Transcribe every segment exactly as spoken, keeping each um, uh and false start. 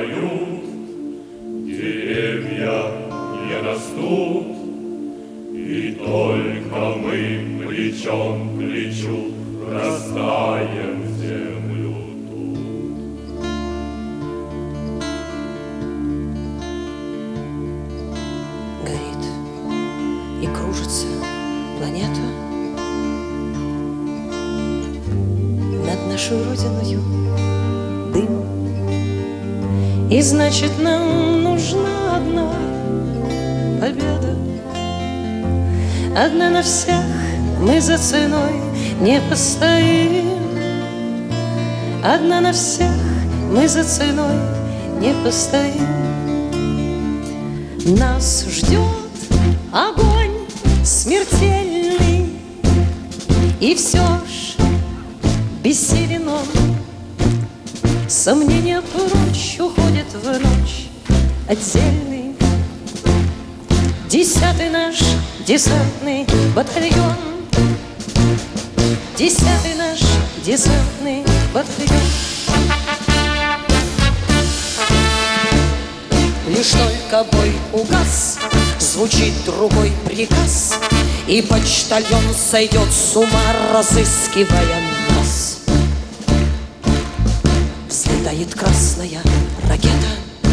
поют, деревья не растут, и только мы плечом к плечу растаем в землю тут. Горит и кружится планета над нашей родиною. Дым. И значит, нам нужна одна победа. Одна на всех, мы за ценой не постоим. Одна на всех, мы за ценой не постоим. Нас ждет огонь смертельный, и все ж бессилен он. Сомнения прочь уходят в ночь отдельный. Десятый наш десантный батальон. Десятый наш десантный батальон. Лишь только бой угас, звучит другой приказ, и почтальон сойдет с ума, разыскивая нас. Взлетает красная ракета,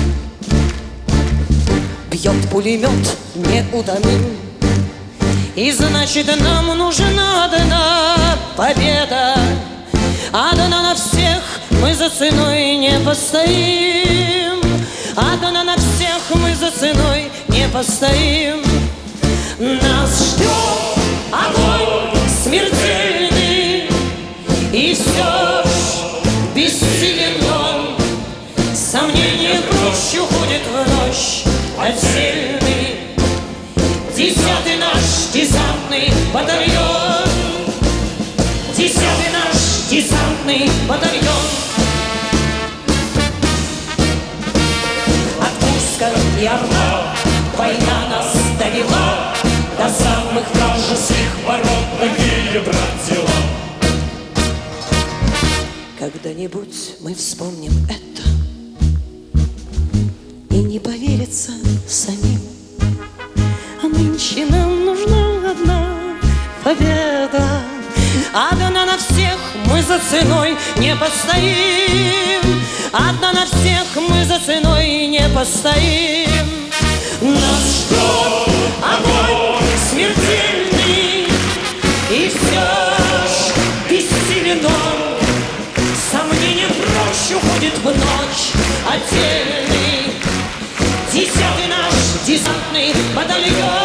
бьет пулемет неутомим. И значит, нам нужна одна победа. Одна на всех, мы за ценой не постоим. Одна на всех, мы за ценой не постоим. Нас ждет огонь смертельный, и все ж бессилен он. Сомнения прочь уходит в ночь отдельный. Десятый наш десантный батальон. Десятый наш десантный батальон. От Курска и Орла война нас довела до самых вражеских ворот. Такие, брат, дела. Когда-нибудь мы вспомним это, и не поверится самим. А нынче нам нужна одна победа. Одна на всех, мы за ценой не постоим. Одна на всех, мы за ценой не постоим. Нас ждет огонь смертельный, и все ж бессилен он. Сомнения прочь уходит в ночь отдельный. Десятый наш десантный батальон.